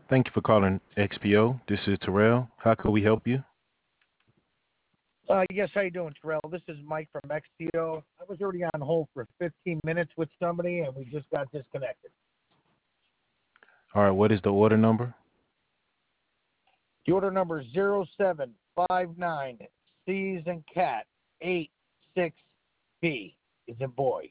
Thank you for calling XPO. This is Terrell. How can we help you? Yes, how you doing, Terrell? This is Mike from XPO. I was already on hold for 15 minutes with somebody, and we just got disconnected. All right, what is the order number? The order number is 0759 C as in cat 86B is in boy.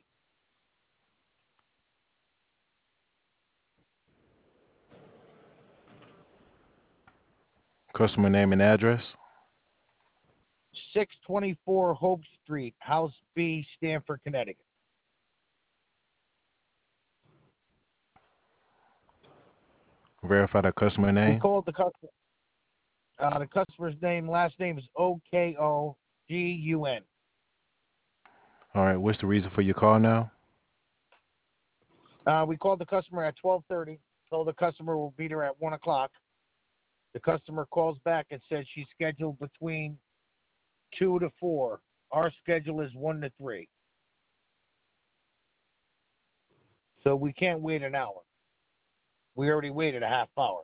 Customer name and address? 624 Hope Street, House B, Stamford, Connecticut. Verify the customer We name. called the customer. The customer's name, last name is Okogun. All right, what's the reason for your call now? We called the customer at 12:30. Told the customer we'll be there at 1 o'clock. The customer calls back and says she's scheduled between 2 to 4. Our schedule is 1 to 3. So we can't wait an hour. We already waited a half hour.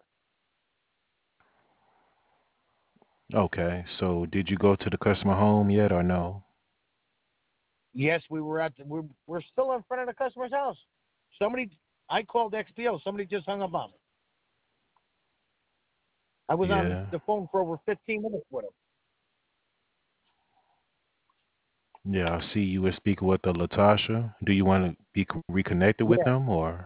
Okay, so did you go to the customer home yet or no? Yes, we were we're still in front of the customer's house. I called XPO. Somebody just hung up on me. I was on Yeah, the phone for over 15 minutes with him. yeah, I see you were speaking with the Latasha. Do you want to be reconnected with Yeah. them or?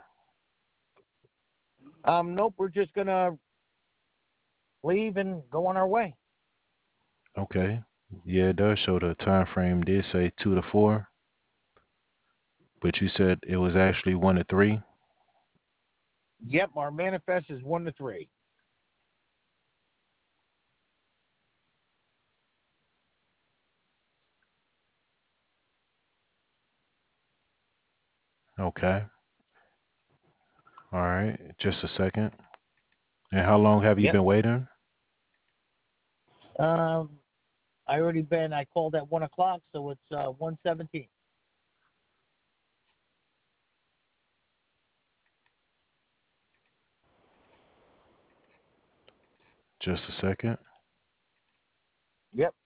Nope, we're just going to leave and go on our way. Okay, yeah, it does show the time frame did say 2 to 4, but you said it was actually 1 to 3. Yep, our manifest is 1 to 3. Okay, all right, just a second. And how long have you Yep. been waiting? Um, I called at 1 o'clock, so it's 1:17. Just a second. Yep.